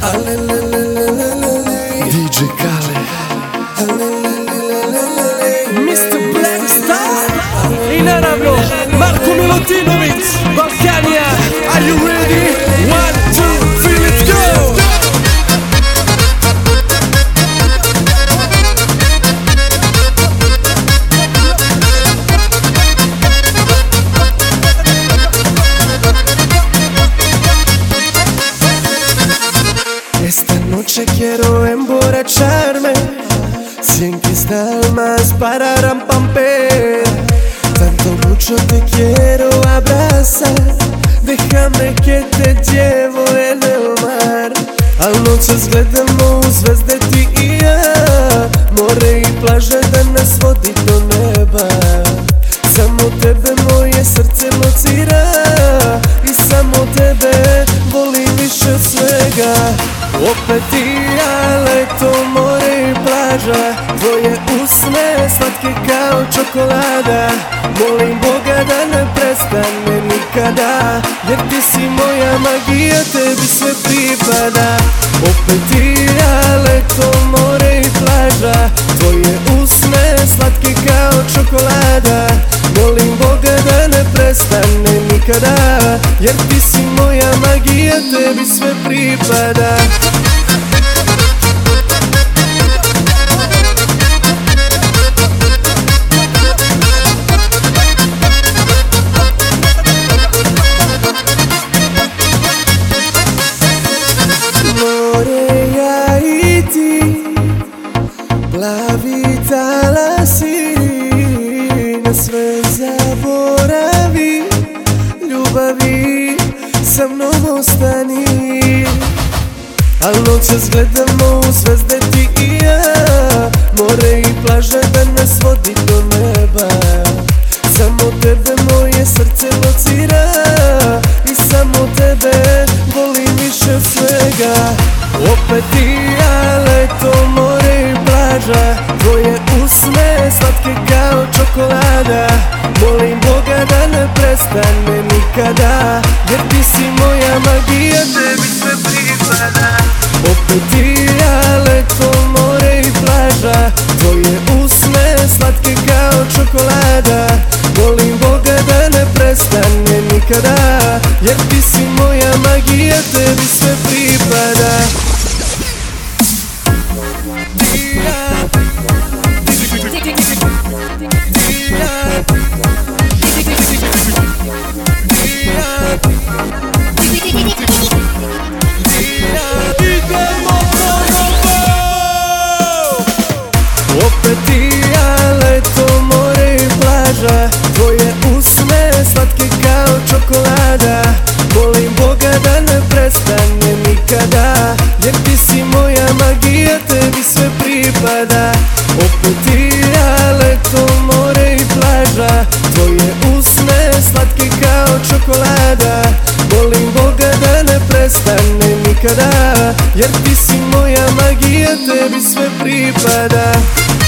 DJ Kale, Mr. Blackstar i naravno Marko Milutinović, Balkanija. Are you ready? 1, 2, 3, let's go! esta noche quiero emborracharme, sin cristal más para rampamper. Tanto mucho te quiero abrazar, déjame que te llevo en el mar. Al noćas gledamo u zvezde ti i ja, more i plaže da nas vodi do neba. Samo tebe moje srce locira i samo tebe volim više od svega. Opet i ja, leto, more i plaža, tvoje usne slatke kao čokolada. Molim Boga da ne prestane nikada, jer ti si moja magija, tebi sve pripada. Opet i ja, leto, more i plaža, tvoje usne slatke kao čokolada. Molim Boga da ne prestane nikada, jer ti si moja magija, tebi sve pripada. More, ja i ti, plavi talasi, na sve zaboravi, ljubavi sa mnom ostani. Al noćas gledamo u zvezde ti i ja, more i plaže da nas vodi do neba. Samo tebe moje srce locira i samo tebe volim više od svega. Opet i ja, leto, more i plaža, tvoje usne slatke kao čokolada. Molim Boga da ne prestane nikada, jer ti si moja magija, tebi sve pripada. Opet i ja, leto, more i plaža, tvoje usne slatke kao čokolada. Molim Boga da ne prestane nikada, jer ti si moja magija, tebi sve pripada. Opet i ja, leto, more i plaža, tvoje usne slatke kao čokolada. Molim Boga da ne prestane nikada, jer ti si moja magija, tebi sve pripada. Opet i ja, leto, more i plaža, tvoje usne slatke kao čokolada. Molim Boga da ne prestane nikada, jer ti si moja magija, tebi sve pripada.